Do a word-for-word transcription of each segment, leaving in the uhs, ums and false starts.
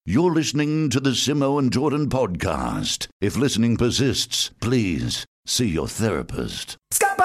You're listening to the Simo and Jordan podcast. If listening persists, please see your therapist.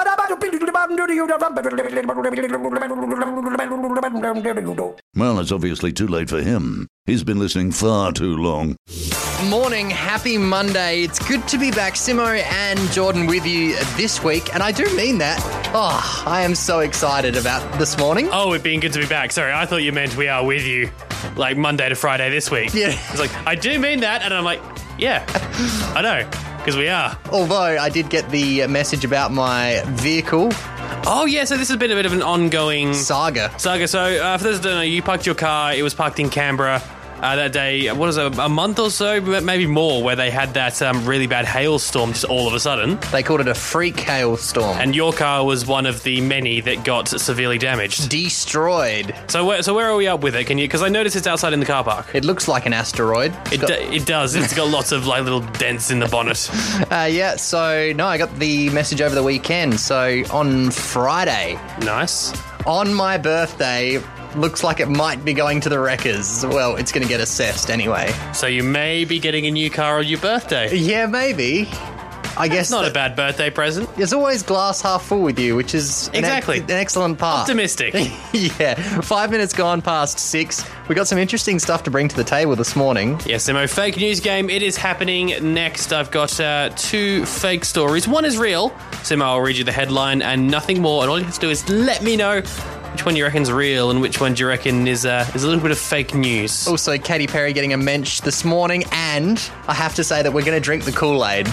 Well, it's obviously too late for him. He's been listening far too long. Morning, happy Monday. It's good to be back, Simo and Jordan, with you this week, and I do mean that. Oh, I am so excited about this morning. Oh, it being good to be back. Sorry, I thought you meant we are with you, like Monday to Friday this week. Yeah. It's like, I do mean that, and I'm like, yeah, I know, because we are. Although I did get the message about my vehicle. Oh, yeah, so this has been a bit of an ongoing Saga. Saga. So, uh, for those that don't know, you parked your car, it was parked in Canberra. Uh, that day, what is it, a month or so, maybe more, where they had that um, really bad hailstorm just all of a sudden. They called it a freak hailstorm. And your car was one of the many that got severely damaged. Destroyed. So where, so where are we up with it? Can you? Because I noticed it's outside in the car park. It looks like an asteroid. It, got- do, it does. It's got lots of like little dents in the bonnet. Uh, yeah, so, no, I got the message over the weekend. So, on Friday, Nice. on my birthday, looks like it might be going to the wreckers. Well, it's going to get assessed anyway. So you may be getting a new car on your birthday. Yeah, maybe. I guess It's not that- a bad birthday present. There's always glass half full with you, which is an Exactly. ex- an excellent part. Optimistic. Yeah. Five minutes gone past six. We got some interesting stuff to bring to the table this morning. Yes, Simo, fake news game. It is happening next. I've got uh, two fake stories. One is real. Simo, I'll read you the headline and nothing more. And all you have to do is let me know which one you reckon's real and which one do you reckon is, uh, is a little bit of fake news. Also, Katy Perry getting a mensch this morning, and I have to say that we're going to drink the Kool-Aid.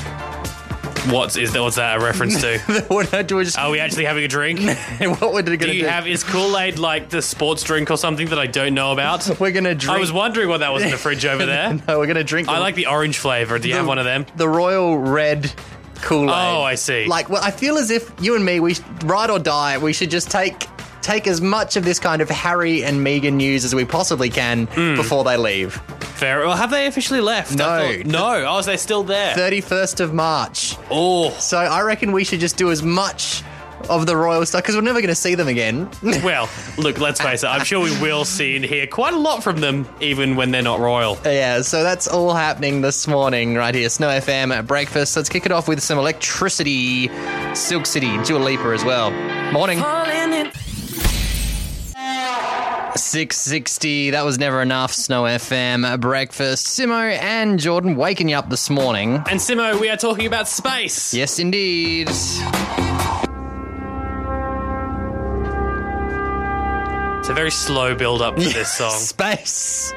What is that? What's that a reference to? What do we just? Are we actually having a drink? What we're going to do? Do you have, is Kool-Aid like the sports drink or something that I don't know about? We're going to drink. I was wondering what that was in the fridge over there. No, we're going to drink. I the- like the orange flavour. Do you the- have one of them? The Royal Red Kool-Aid. Oh, I see. Like, well, I feel as if you and me, we ride or die. We should just take take as much of this kind of Harry and Meghan news as we possibly can before they leave. Fair. Well, have they officially left? No. I thought- no. Oh, is they still there? thirty-first of March. Oh. So I reckon we should just do as much of the royal stuff because we're never going to see them again. Well, look, let's face it. I'm sure we will see and hear quite a lot from them, even when they're not royal. Yeah, so that's all happening this morning right here. Snow F M at breakfast. Let's kick it off with some electricity. Silk City, Dua Lipa as well. Morning. six sixty, that was never enough. Snow F M at breakfast. Simo and Jordan waking you up this morning. And Simo, we are talking about space. Yes, indeed. It's a very slow build-up for this song. Space.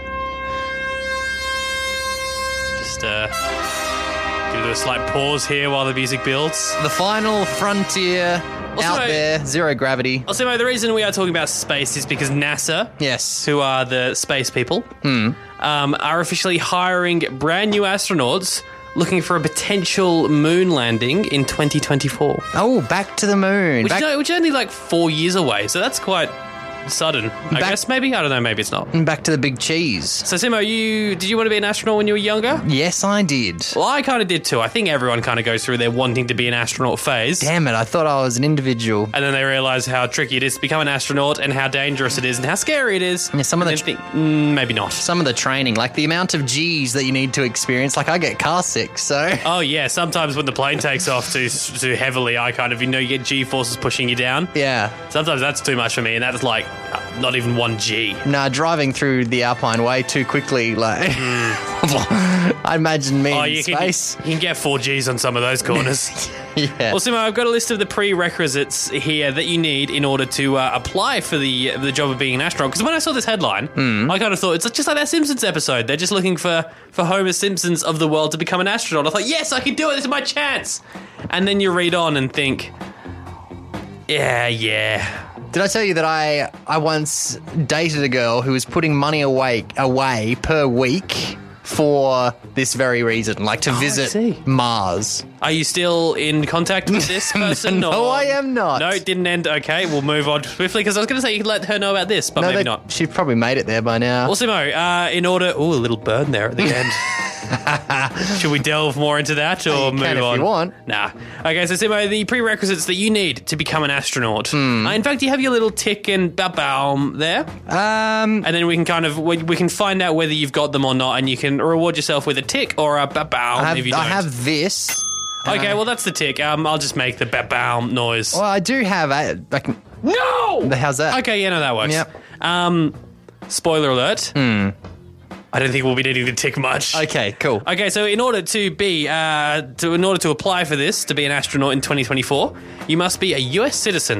Just uh, give it a slight pause here while the music builds. The final frontier Also, out I- there. Zero gravity. Also, Simo, the reason we are talking about space is because NASA, Yes. who are the space people, Hmm. um, are officially hiring brand new astronauts looking for a potential moon landing in twenty twenty-four. Oh, back to the moon. Which, Back, is, only- which is only like four years away, so that's quite sudden. I Back- guess maybe? I don't know, maybe it's not. back to the big cheese. So, Simo, you did you want to be an astronaut when you were younger? Yes, I did. Well, I kind of did too. I think everyone kind of goes through their wanting to be an astronaut phase. Damn it, I thought I was an individual. And then they realise how tricky it is to become an astronaut and how dangerous it is and how scary it is. Yeah, some of And the then think, mm, maybe not. Some of the training, like the amount of G's that you need to experience, like I get car sick, so... Oh, yeah, sometimes when the plane takes off too too heavily, I kind of, you know, you get G-forces pushing you down. Yeah. Sometimes that's too much for me, and that's like not even one G. Nah, driving through the Alpine way too quickly, like... I imagine me Oh, in you can, space. you can get four Gs on some of those corners. Yeah. Well, Simo, I've got a list of the prerequisites here that you need in order to uh, apply for the the job of being an astronaut. Because when I saw this headline, Hmm. I kind of thought it's just like that Simpsons episode. They're just looking for, for Homer Simpsons of the world to become an astronaut. I thought, yes, I can do it. This is my chance. And then you read on and think, yeah, yeah. Did I tell you that I I once dated a girl who was putting money away away per week for this very reason, like to Oh, I visit see. Mars? Are you still in contact with this person? No, or- I am not. No, it didn't end. Okay, we'll move on swiftly because I was going to say you could let her know about this, but No, maybe they- not. She probably made it there by now. Well, Simo, uh, in order... Oh, a little burn there at the end. Should we delve more into that or You move can if on? you want. Nah. Okay, so Simo, the prerequisites that you need to become an astronaut. Hmm. Uh, in fact, you have your little tick and ba-boom there. Um, And then we can kind of we, we can find out whether you've got them or not, and you can reward yourself with a tick or a ba-boom I have, if you don't. I have this. Okay, well that's the tick. Um, I'll just make the ba-boom noise. Well, I do have a. I can, No. how's that? Okay, yeah, no, that works. Yep. Um, spoiler alert. Hmm. I don't think we'll be needing the tick much. Okay, cool. Okay, so in order to be, uh, to in order to apply for this, to be an astronaut in twenty twenty-four, you must be a U S citizen.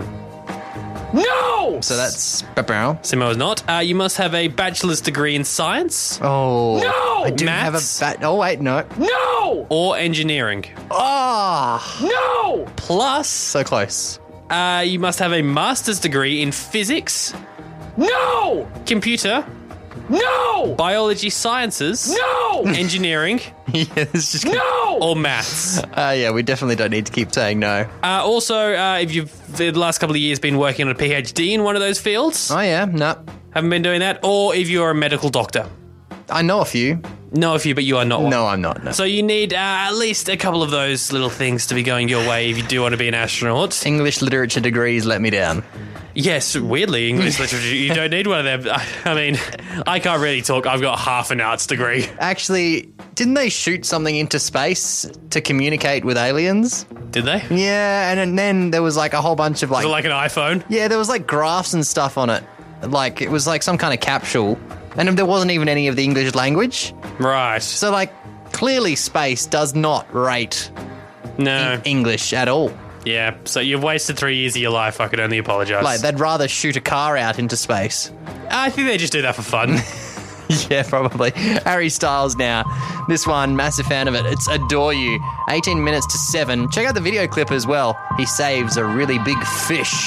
No! So that's ba-bow. Simo is not. Uh, you must have a bachelor's degree in science. Oh. No! I do Maths? have a bat. Oh, wait, no. No! Or engineering. Oh. No! Plus, So close. uh, you must have a master's degree in physics. No! Computer. No! Biology sciences. No! Engineering. Yeah, it's just. No! Or maths. Uh, yeah, we definitely don't need to keep saying no. Uh, also, uh, if you've the last couple of years been working on a PhD in one of those fields, Oh, yeah, no. haven't been doing that, or if you're a medical doctor. I know a few. Know a few, but you are not one. No, I'm not. No. So you need uh, at least a couple of those little things to be going your way if you do want to be an astronaut. English literature degrees let me down. Yes, weirdly, English literature, you don't need one of them. I, I mean, I can't really talk. I've got half an arts degree. Actually, didn't they shoot something into space to communicate with aliens? Did they? Yeah, and, and then there was like a whole bunch of like, Was it like an iPhone? yeah, there was like graphs and stuff on it. Like it was like some kind of capsule, and there wasn't even any of the English language. Right. So like, clearly space does not rate No. English at all. Yeah, so you've wasted three years of your life. I could only apologise. Like they'd rather shoot a car out into space. I think they just do that for fun. Yeah, probably. Harry Styles now. This one, massive fan of it. It's Adore You. eighteen minutes to seven. Check out the video clip as well. He saves a really big fish.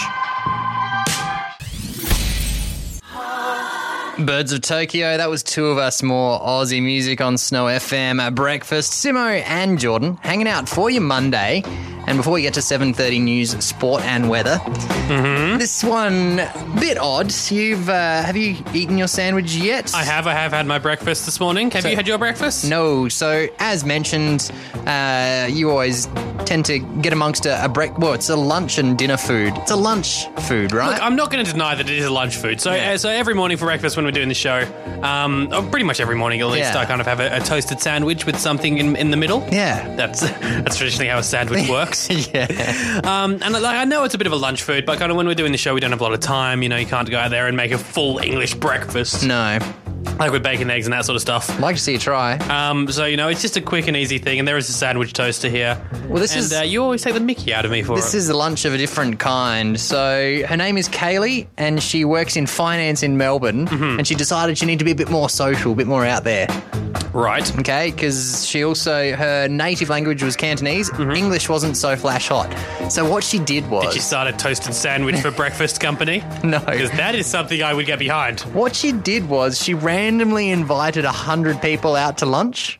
Birds of Tokyo, that was two of us, more Aussie music on Snow F M at breakfast. Simo and Jordan hanging out for you Monday. And before we get to seven thirty news, sport and weather, mm-hmm. this one, bit odd. You've uh, have you eaten your sandwich yet? I have. I have had my breakfast this morning. Have So- you had your breakfast? No. So, as mentioned, uh, you always tend to get amongst a, a break. Well, it's a lunch and dinner food. It's a lunch food, right? Look, I'm not going to deny that it is a lunch food. So, Yeah. uh, so every morning for breakfast when we're doing the show, um, oh, pretty much every morning at least, Yeah. I kind of have a, a toasted sandwich with something in, in the middle. yeah. That's that's traditionally how a sandwich works. Yeah. Um, and like I know it's a bit of a lunch food, but kind of when we're doing the show, we don't have a lot of time. You know, you can't go out there and make a full English breakfast No. like with bacon, eggs, and that sort of stuff. I'd like to see you try. Um, so you know, it's just a quick and easy thing. And there is a sandwich toaster here. Well, this and, is- uh, you always take the Mickey out of me for This it. is a lunch of a different kind. So her name is Kaylee, and she works in finance in Melbourne. Mm-hmm. And she decided she needed to be a bit more social, a bit more out there. Right. Okay, because she also her native language was Cantonese. English wasn't so flash hot. So what she did was Mm-hmm. Did you start a toasted sandwich for breakfast company? no. Because that is something I would get behind. What she did was she randomly invited a hundred people out to lunch.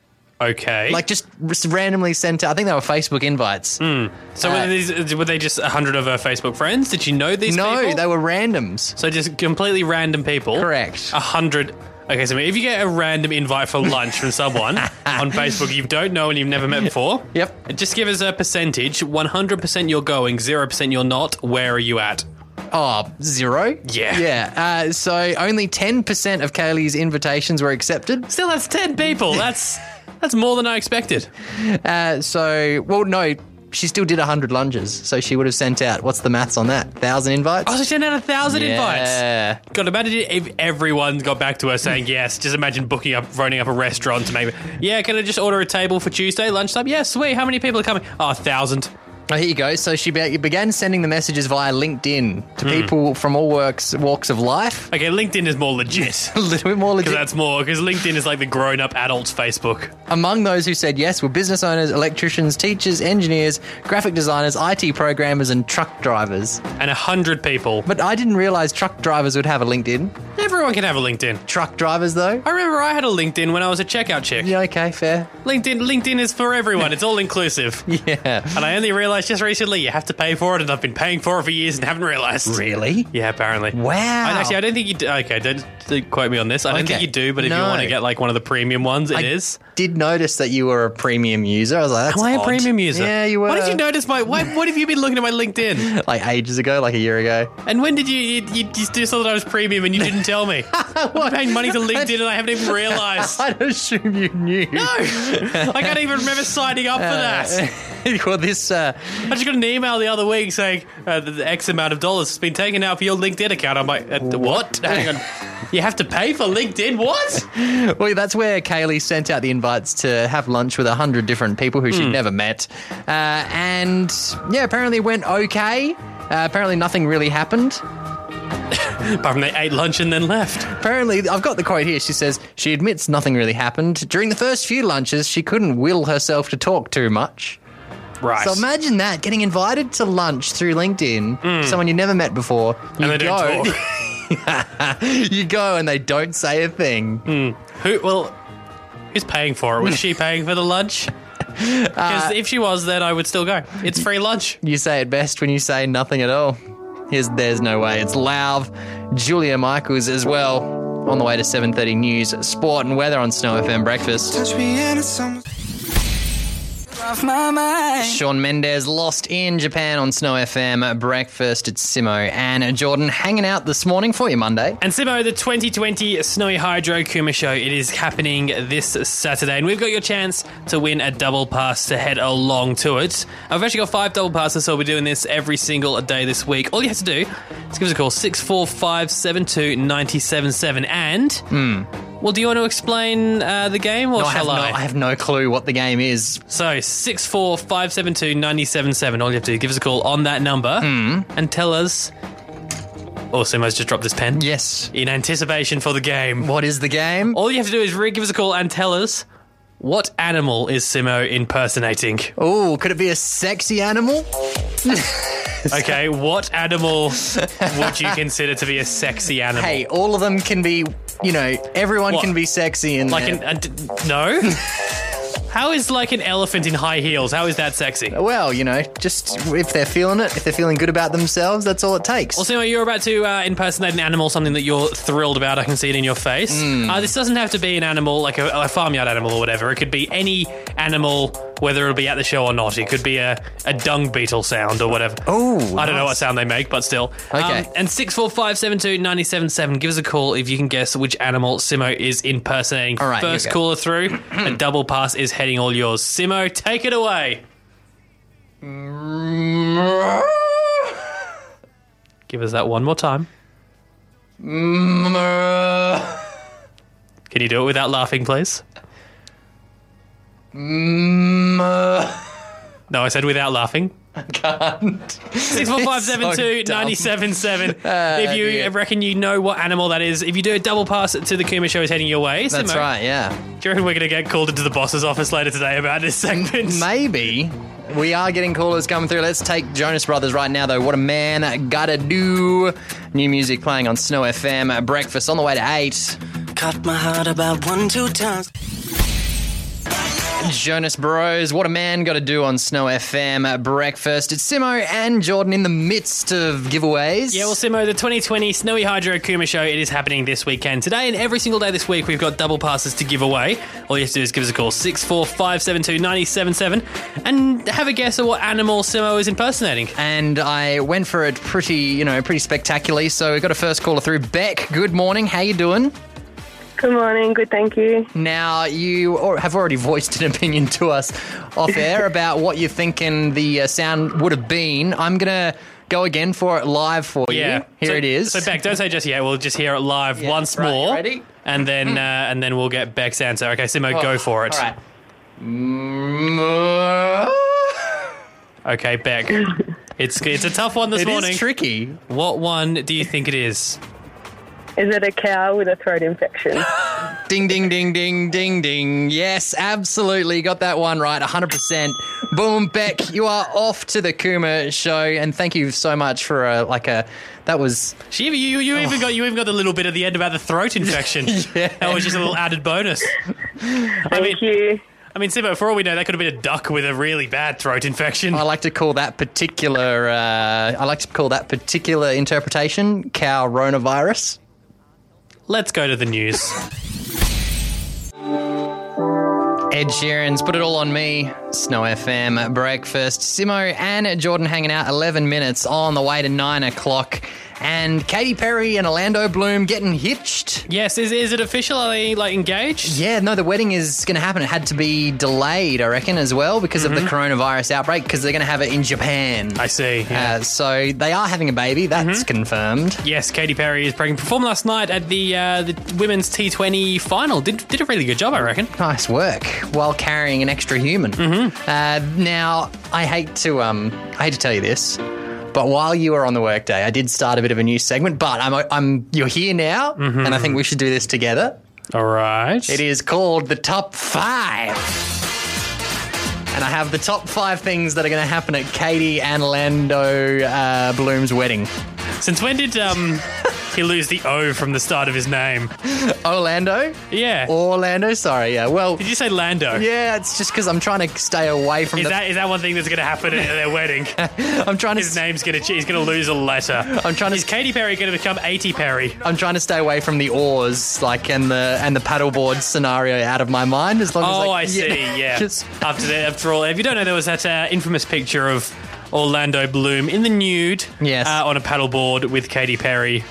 Okay. Like just r- randomly sent. I think they were Facebook invites. so uh, were, these, were they just a hundred of her Facebook friends? Did you know these No, people? they were randoms. So just completely random people. Correct. A hundred. Okay, so if you get a random invite for lunch from someone on Facebook you don't know and you've never met before, Yep. just give us a percentage. one hundred percent you're going, zero percent you're not. Where are you at? Oh, zero? Yeah. Yeah. Uh, so only ten percent of Kaylee's invitations were accepted. Still, that's ten people. That's that's more than I expected. Uh, so, well, no, she still did one hundred lunges. So she would have sent out, what's the maths on that? one thousand invites? Oh, so she sent out a thousand Yeah. invites. God, imagine if everyone got back to her saying yes. Just imagine booking up, phoning up a restaurant to maybe, yeah, can I just order a table for Tuesday lunchtime? Yeah, sweet. How many people are coming? Oh, a thousand. Oh, here you go. So she be- began sending the messages via LinkedIn to Hmm. people from all works, walks of life. Okay, LinkedIn is more legit. A little bit more Because legit. that's more, because LinkedIn is like the grown-up adults Facebook. Among those who said yes were business owners, electricians, teachers, engineers, graphic designers, I T programmers, and truck drivers. And a hundred people. But I didn't realise truck drivers would have a LinkedIn. Everyone can have a LinkedIn. Truck drivers, though? I remember I had a LinkedIn when I was a checkout chick. Yeah, okay, fair. LinkedIn LinkedIn is for everyone. It's all inclusive. Yeah. And I only realised realised just recently you have to pay for it, and I've been paying for it for years and haven't realised. Really? Yeah, apparently. Wow. I, actually, I don't think you do. Okay, don't, don't quote me on this. I don't Okay. think you do, but if No. you want to get like one of the premium ones, it I is. did notice that you were a premium user. I was like, that's Am I a odd. premium user? Yeah, you were. Why did you notice my... Why, what have you been looking at my LinkedIn? Like ages ago, like a year ago. And when did you... You, you just thought that I was premium and you didn't tell me? I'm paying money to LinkedIn and I haven't even realised. I'd assume you knew. No! I can't even remember signing up for that. Well, this... Uh, I just got an email the other week saying uh, the, the X amount of dollars has been taken out for your LinkedIn account. I'm like, uh, what? Hang on. You have to pay for LinkedIn? What? well, that's where Kaylee sent out the invites to have lunch with a hundred different people who she'd Hmm. never met. Uh, and, yeah, apparently it went okay. Uh, apparently nothing really happened. Apart from they ate lunch and then left. Apparently, I've got the quote here. She says, she admits nothing really happened. During the first few lunches, she couldn't will herself to talk too much. Right. So imagine that, getting invited to lunch through LinkedIn, someone you never met before. You Hmm. And they go, don't talk. you go and they don't say a thing. Who? Well, who's paying for it? Was she paying for the lunch? Because if she was, then I would still go. It's free lunch. You say it best when you say nothing at all. Here's There's No Way. It's Lauv, Julia Michaels as well. On the way to seven thirty News, Sport and Weather on Snow F M Breakfast. Touch me and it's almost off my mind. Shawn Mendes lost in Japan on Snow F M Breakfast. It's Simo and Jordan hanging out this morning for you Monday. And Simo, the twenty twenty Snowy Hydro Kuma Show, it is happening this Saturday, and we've got your chance to win a double pass to head along to it. I've actually got five double passes, so we'll be doing this every single day this week. All you have to do is give us a call, six four five seven two nine seven seven, and... Well, do you want to explain uh, the game, or No, I, have shall no, I? I have no clue what the game is. So, six four five seven two nine seven seven. All you have to do is give us a call on that number Hmm. and tell us... Oh, Simo's just dropped this pen. Yes. In anticipation for the game. What is the game? All you have to do is re- give us a call and tell us what animal is Simo impersonating. Oh, could it be a sexy animal? Okay, what animal would you consider to be a sexy animal? Hey, all of them can be, you know, everyone What? can be sexy and Like an... A, d- no? How is like an elephant in high heels? How is that sexy? well, you know, just if they're feeling it, if they're feeling good about themselves, that's all it takes. Well, Simo, you're about to uh, impersonate an animal, something that you're thrilled about. I can see it in your face. Uh, this doesn't have to be an animal, like a, a farmyard animal or whatever. It could be any animal, whether it'll be at the show or not. It could be a, a dung beetle sound or whatever. Oh, I don't know nice. what sound they make, but still. Okay. Um, and six four five seven two nine seven seven, give us a call if you can guess which animal Simo is impersonating. All right, First here we go. caller through, a double pass is heading all yours. Simo, take it away. Give us that one more time. Can you do it without laughing, please? No, I said without laughing. Can't. Six four five seven two nine seven seven. If you dear. reckon you know what animal that is, if you do a double pass to the Kuma Show is heading your way. That's Simo, right, yeah. Do you reckon we're going to get called into the boss's office later today about this segment? Maybe. We are getting callers coming through. Let's take Jonas Brothers right now, though. What a man gotta do. New music playing on Snow F M. Breakfast on the way to eight. Caught my heart about one, two times. Jonas Bros, what a man got to do on Snow F M Breakfast. It's Simo and Jordan in the midst of giveaways. Yeah, well, Simo, the twenty twenty Snowy Hydro Kuma Show, it is happening this weekend. Today and every single day this week, we've got double passes to give away. All you have to do is give us a call, six four five seven two nine seven seven, and have a guess at what animal Simo is impersonating. And I went for it pretty, you know, pretty spectacularly. So we got a first caller through. Beck, good morning. How you doing? Good morning. Good, thank you. Now, you al- have already voiced an opinion to us off air about what you're thinking the uh, sound would have been. I'm going to go again for it live for Yeah, you. Here so, it is. So Beck, don't say just yet. We'll just hear it live Yeah, once right, more, ready? and then uh, and then we'll get Beck's answer. Okay, Simo, go for it. All right. Mm, Okay, Beck. It's it's a tough one this It morning. is tricky. What one do you think it is? Is it a cow with a throat infection? Ding, ding, ding, ding, ding, ding. Yes, absolutely. Got that one right, one hundred percent. Boom, Beck, you are off to the Kuma Show, and thank you so much for a, like a, that was... She, you you, you even got you even got the little bit at the end about the throat infection. Yeah. That was just a little added bonus. I mean, Thank you. I mean, Simo, for all we know, that could have been a duck with a really bad throat infection. I like to call that particular. Uh, I like to call that particular interpretation cow coronavirus. Let's go to the news. Ed Sheeran's Put It All On Me, Snow F M breakfast. Simo and Jordan hanging out eleven minutes on the way to nine o'clock. And Katy Perry and Orlando Bloom getting hitched. Yes, is is it official? Are they, like, engaged? Yeah, no, the wedding is going to happen. It had to be delayed, I reckon, as well because mm-hmm. of the coronavirus outbreak because they're going to have it in Japan. I see, yeah. Uh, so they are having a baby. That's mm-hmm. confirmed. Yes, Katy Perry is pregnant. Performed last night at the uh, the women's T twenty final. Did did a really good job, I reckon. Nice work while carrying an extra human. Mm-hmm. Uh, now, I hate to um, I hate to tell you this, but while you were on the workday, I did start a bit of a new segment. But I'm I'm you're here now, mm-hmm. and I think we should do this together. All right. It is called the Top Five. And I have the top five things that are going to happen at Katy and Orlando uh, Bloom's wedding. Since when did um, he lose the O from the start of his name? Orlando? Yeah. Orlando, sorry, yeah. Well, did you say Lando? Yeah, it's just because I'm trying to stay away from is the... That, is that one thing that's going to happen at their wedding? I'm trying to... His name's going to... He's going to lose a letter. I'm trying to... Is Katy Perry going to become eighty Perry? I'm trying to stay away from the oars, like, and the and the paddleboard scenario out of my mind as long as... Oh, like, I see, yeah. yeah. Just... After, the, after all, if you don't know, there was that uh, infamous picture of Orlando Bloom in the nude yes. uh, on a paddleboard with Katy Perry.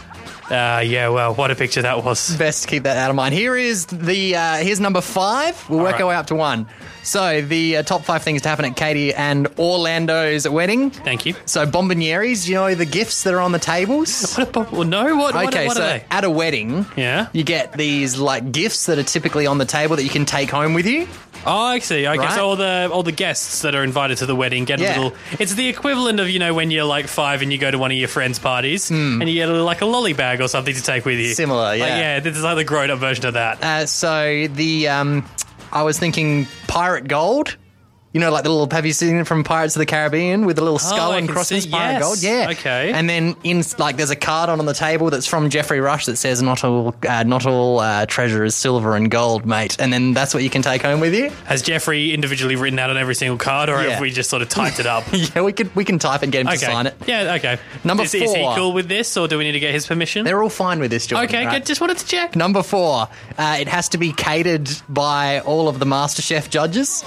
Uh, yeah, well, what a picture that was. Best to keep that out of mind. Here is the uh, here's number five. We'll All work right. our way up to one. So the uh, top five things to happen at Katy and Orlando's wedding. Thank you. So bombonieres, you know the gifts that are on the tables? What a bomb- well, no, what, what, okay, what so are they? at a wedding, Yeah. you get these like gifts that are typically on the table that you can take home with you. Oh, I see. Okay, Right? so all the all the guests that are invited to the wedding get Yeah. a little... It's the equivalent of, you know, when you're like five and you go to one of your friends' parties Hmm. and you get a, like a lolly bag or something to take with you. Similar, yeah. Like, yeah, this is like the grown-up version of that. Uh, so the um, I was thinking pirate gold. You know, like the little, have you seen it from Pirates of the Caribbean with the little skull Oh, I and can crosses, see- pirate yes. gold? Yeah. Okay. And then in like there's a card on on the table that's from Jeffrey Rush that says not all uh, not all uh, treasure is silver and gold, mate. And then that's what you can take home with you. Has Jeffrey individually written out on every single card, or Yeah. have we just sort of typed it up? Yeah, we could we can type it and get him Okay. to sign it. Yeah, okay. Number is, is he four. cool with this, or do we need to get his permission? They're all fine with this, Jordan. okay, right? good. Just wanted to check. Number four, uh, it has to be catered by all of the MasterChef judges.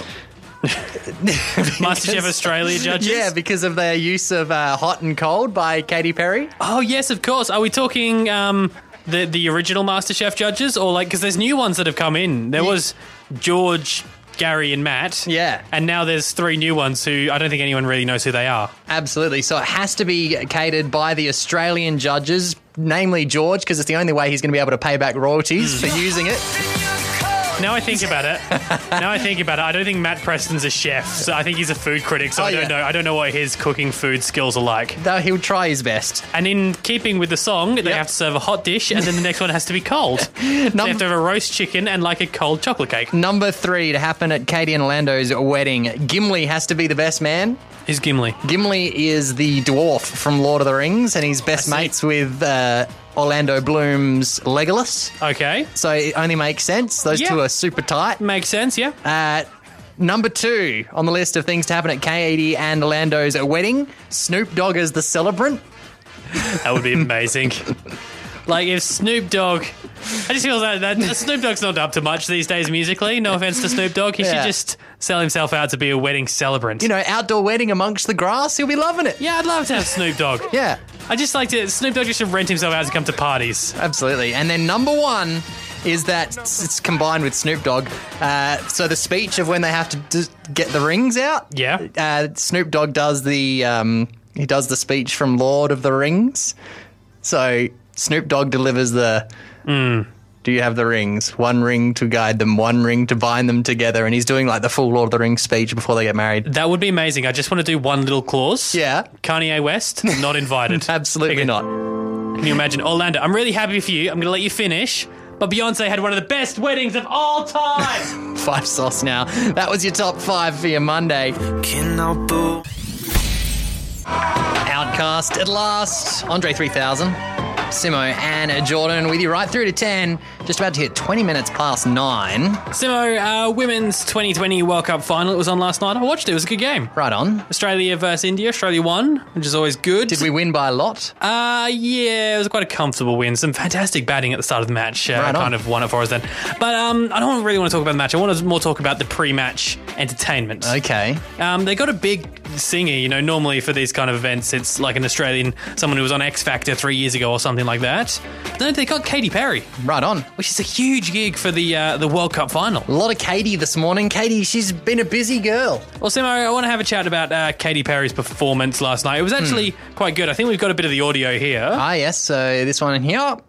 MasterChef Australia judges? Yeah, because of their use of uh, hot and cold by Katy Perry. Oh, yes, of course. Are we talking um, the, the original MasterChef judges? Or like, because there's new ones that have come in. There Yeah. was George, Gary and Matt. Yeah. And now there's three new ones who I don't think anyone really knows who they are. Absolutely. So it has to be catered by the Australian judges, namely George, because it's the only way he's going to be able to pay back royalties for using it. Now I think about it. now I think about it. I don't think Matt Preston's a chef, so I think he's a food critic. So Oh, I don't yeah. know. I don't know what his cooking food skills are like. Though he'll try his best. And in keeping with the song, they Yep. have to serve a hot dish, and then the next one has to be cold. They Num- have to have a roast chicken and like a cold chocolate cake. Number three to happen at Katy and Orlando's wedding. Gimli has to be the best man. Who's Gimli? Gimli is the dwarf from Lord of the Rings, and he's best I see. mates with uh, Orlando Bloom's Legolas. Okay. So it only makes sense. Those Yeah. two are super tight. Makes sense, yeah. Uh, number two on the list of things to happen at Katy and Orlando's wedding, Snoop Dogg is the celebrant. That would be amazing. Like if Snoop Dogg... I just feel that, that Snoop Dogg's not up to much these days musically. No offense to Snoop Dogg. He Yeah. should just sell himself out to be a wedding celebrant. You know, outdoor wedding amongst the grass, he'll be loving it. Yeah, I'd love to have Snoop Dogg. Yeah, I just like to... Snoop Dogg just should rent himself out to come to parties. absolutely. And then number one is that it's it's combined with Snoop Dogg. Uh, so the speech of when they have to d- get the rings out. Yeah. Uh, Snoop Dogg does the um, he does the speech from Lord of the Rings. So Snoop Dogg delivers the. Do you have the rings? One ring to guide them, one ring to bind them together. And he's doing like the full Lord of the Rings speech before they get married. That would be amazing. I just want to do one little clause. Yeah. Kanye West, not invited. Absolutely Pick it. not. Can you imagine? Orlando, I'm really happy for you. I'm going to let you finish. But Beyonce had one of the best weddings of all time. Five sauce now. That was your top five for your Monday. Outcast at last. Andre three thousand. Simo and Jordan with you right through to ten. Just about to hit twenty minutes past nine. Simo, uh, Women's twenty twenty World Cup final. It was on last night. I watched it. It was a good game. Right on. Australia versus India. Australia won, which is always good. Did we win by a lot? Uh, yeah, it was quite a comfortable win. Some fantastic batting at the start of the match. Uh, Right on. kind of won it for us then. But um, I don't really want to talk about the match. I want to more talk about the pre-match entertainment. Okay. Um, they got a big singer, you know, normally for these kind of events, it's like an Australian, someone who was on X Factor three years ago or something like that. But then they got Katy Perry, Right on. which is a huge gig for the uh, the World Cup final. A lot of Katie this morning. Katie, she's been a busy girl. Well, Simo, I want to have a chat about uh, Katy Perry's performance last night. It was actually Hmm. quite good. I think we've got a bit of the audio here. Ah, yes. So this one in here. So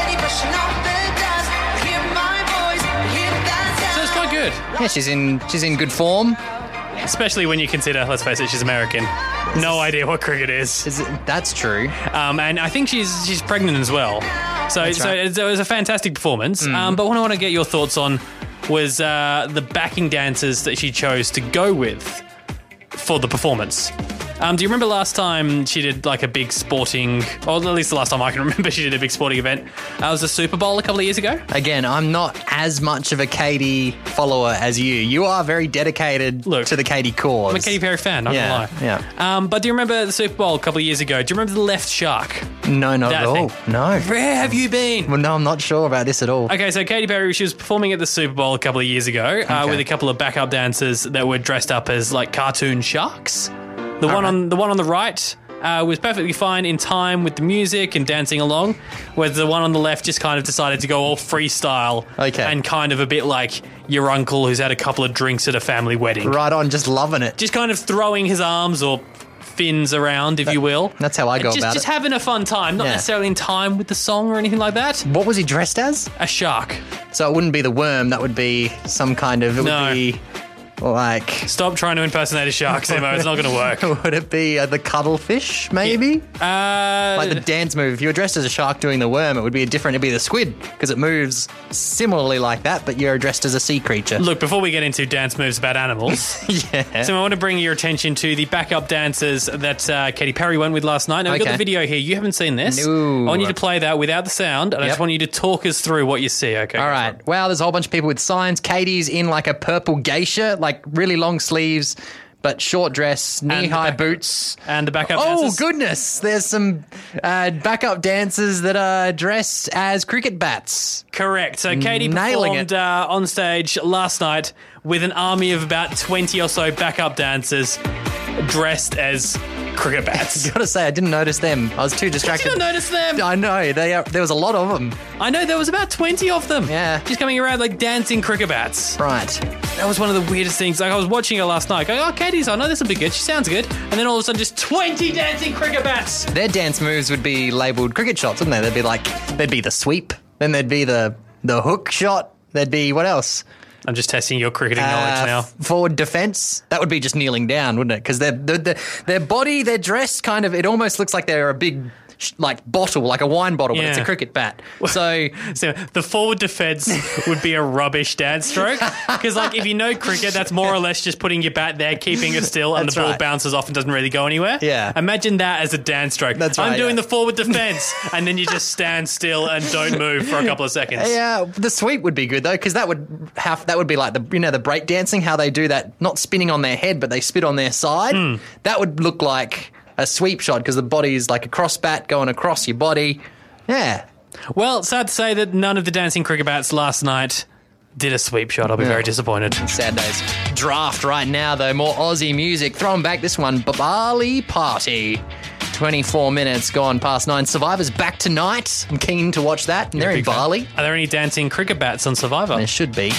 it's quite good. Yeah, she's in she's in good form. Especially when you consider, let's face it, she's American. No idea what cricket is. Is it, that's true. Um, and I think she's she's pregnant as well. So so right. it, it was a fantastic performance. Um, but what I want to get your thoughts on was uh, the backing dancers that she chose to go with for the performance. Um, do you remember last time she did like a big sporting, or at least the last time I can remember she did a big sporting event? Uh, it was the Super Bowl a couple of years ago. Again, I'm not as much of a Katie follower as you. You are very dedicated Look, to the Katie cause. I'm a Katy Perry fan, not Yeah, gonna lie. yeah. Um, but do you remember the Super Bowl a couple of years ago? Do you remember the left shark? No, not That at all. thing. No. Where have you been? Well, no, I'm not sure about this at all. Okay, so Katy Perry, she was performing at the Super Bowl a couple of years ago uh, Okay. with a couple of backup dancers that were dressed up as like cartoon sharks. The one right. on the one on the right uh, was perfectly fine in time with the music and dancing along, whereas the one on the left just kind of decided to go all freestyle Okay. and kind of a bit like your uncle who's had a couple of drinks at a family wedding. Right on, just loving it. Just kind of throwing his arms or fins around, if you will. That's how I go just, about just it. having a fun time, not Yeah. necessarily in time with the song or anything like that. What was he dressed as? A shark. So it wouldn't be the worm. That would be some kind of. It No. would be like. Stop trying to impersonate a shark, Simo. It's not going to work. Would it be uh, the cuttlefish? Maybe. Uh, Like the dance move. If you were dressed as a shark doing the worm, it would be a different. It'd be the squid because it moves similarly like that, but you're dressed as a sea creature. Look, before we get into dance moves about animals, yeah. so I want to bring your attention to the backup dancers that uh, Katy Perry went with last night. Now, we've got Okay. the video here. You haven't seen this. No. I want you to play that without the sound, and I Yep. just want you to talk us through what you see, okay? All right. Wow, there's a whole bunch of people with signs. Katie's in like a purple geisha, like really long sleeves, but short dress, knee-high back- boots. And the backup Oh, dancers? goodness. There's some uh, backup dancers that are dressed as cricket bats. Correct. So Katy Nailing performed it. uh, on stage last night with an army of about twenty or so backup dancers dressed as cricket bats. Gotta say, I didn't notice them. I was too Did distracted. you not notice them? I know. They are, there was a lot of them. I know, there was about twenty of them. Yeah. Just coming around like dancing cricket bats. Right. That was one of the weirdest things. Like, I was watching her last night, going, oh, Katie's on. Oh, this will be good. She sounds good. And then all of a sudden, just twenty dancing cricket bats. Their dance moves would be labelled cricket shots, wouldn't they? They'd be like, there'd be the sweep, then there'd be the, the hook shot, there'd be, what else? I'm just testing your cricketing knowledge Uh, now. Forward defence. That would be just kneeling down, wouldn't it? Because their, their, their, their body, their dress kind of, it almost looks like they're a big, sh- like, bottle, like a wine bottle, but it's a Yeah. cricket bat. So, So the forward defence would be a rubbish dance stroke. Because, like, if you know cricket, that's more or less just putting your bat there, keeping it still, and That's the ball right. bounces off and doesn't really go anywhere. Yeah. Imagine that as a dance stroke. That's I'm right, doing yeah. the forward defence, and then you just stand still and don't move for a couple of seconds. yeah, the sweep would be good, though, because that would have, that would be like the, you know, the break dancing, how they do that, not spinning on their head, but they spit on their side. Hmm. That would look like a sweep shot because the body is like a cross bat going across your body. Yeah. Well, sad to say that none of the dancing cricket bats last night did a sweep shot. I'll be Yeah. very disappointed. Sad days. Draft right now, though. More Aussie music. Throwing back this one, Bali Party. twenty-four minutes gone past nine. Survivor's back tonight. I'm keen to watch that. And they're in Big fan. Bali. Are there any dancing cricket bats on Survivor? There should be.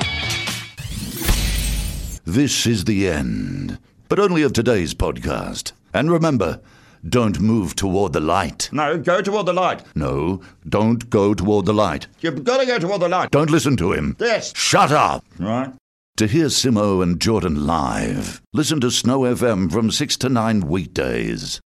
This is the end, but only of today's podcast. And remember, don't move toward the light. No, go toward the light. No, don't go toward the light. You've got to go toward the light. Don't listen to him. Yes. Shut up. Right. To hear Simo and Jordan live, listen to Snow F M from six to nine weekdays.